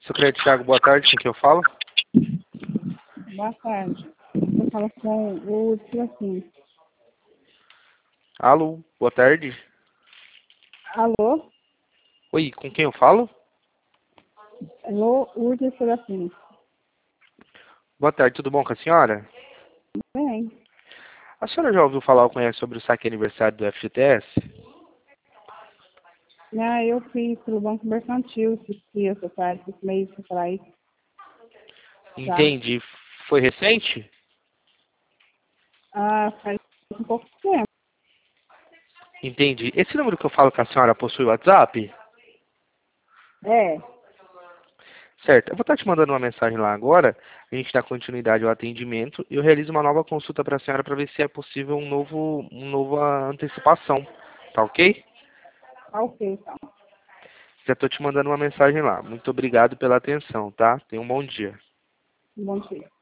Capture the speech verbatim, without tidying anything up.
Secretário Thiago, boa tarde, com quem eu falo? Boa tarde. Eu falo com o Urso. Alô, boa tarde. Alô? Oi, com quem eu falo? Alô, Urso Serafim. Boa tarde, tudo bom com a senhora? Bem, A senhora já ouviu falar ou conhece sobre o saque aniversário do F G T S? ah, eu fiz pelo Banco Mercantil, se essa tarde, esse mês para aí. Já. Entendi. Foi recente? Ah, faz um pouco de tempo. Entendi. Esse número que eu falo com a senhora possui WhatsApp? É, Certo. Eu vou estar te mandando uma mensagem lá agora. A gente dá continuidade ao atendimento e eu realizo uma nova consulta para a senhora para ver se é possível um novo, uma nova antecipação. Tá ok? tá ok, então. Já estou te mandando uma mensagem lá. Muito obrigado pela atenção, tá? Tenha um bom dia. Bom dia.